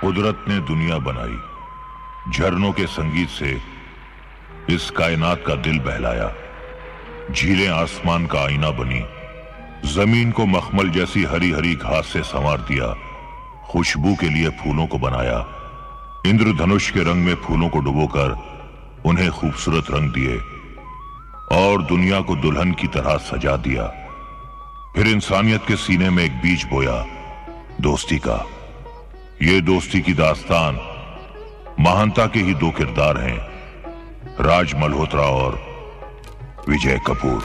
कुदरत ने दुनिया बनाई, झरनों के संगीत से इस कायनात का दिल बहलाया। झीलें आसमान का आईना बनी, जमीन को मखमल जैसी हरी हरी घास से संवार दिया। खुशबू के लिए फूलों को बनाया, इंद्रधनुष के रंग में फूलों को डुबोकर उन्हें खूबसूरत रंग दिए और दुनिया को दुल्हन की तरह सजा दिया। फिर इंसानियत के सीने में एक बीज बोया, दोस्ती का। ये दोस्ती की दास्तान महानता के ही दो किरदार हैं, राज मल्होत्रा और विजय Kapoor.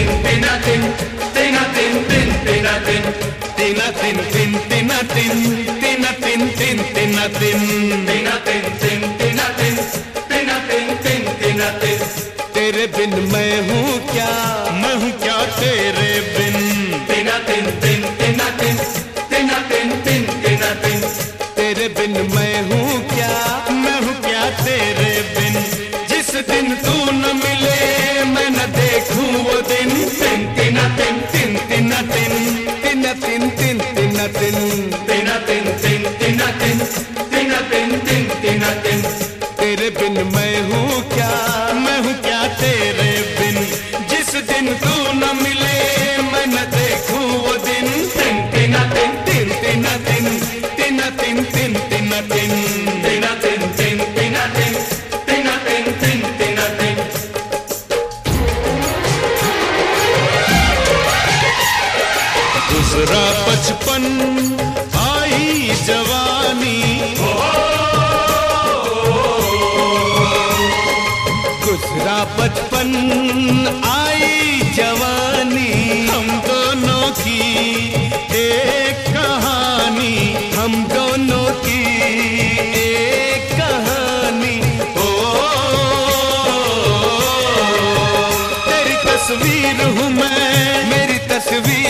tina tin, tina tin tin, tina tin, tina tin tin, tina tin, tina tin tin, tina tin, tina tin tin, tina tin, tina tin tin, tina tin. तेरे बिन मैं हूँ क्या तेरे बिन. tina tin tin, tina tin, tina tin tin, tina tin. तेरे बिन मैं हूँ क्या तेरे बिन. जिस दिन तू न मिले मैं न देखूं वो दिन. tin tina tin, tin tina tin, tina tin tin, tina tin, tina tin tin, tina tin, tina tin tin, tina tin. तेरे बिन मैं हूँ क्या तेरे बिन. जिस दिन तू न मिले मैं न देखूं वो दिन. tin tina tin, tin tina tin, tina tin tin, tina tin, tina tin tin, tina tin, tina tin tin, tina tin. गुजरा बचपन आई जवानी, गुजरा बचपन आई जवानी. हम दोनों की एक कहानी, हम दोनों की एक कहानी. ओ तेरी तस्वीर हूँ मैं, मेरी तस्वीर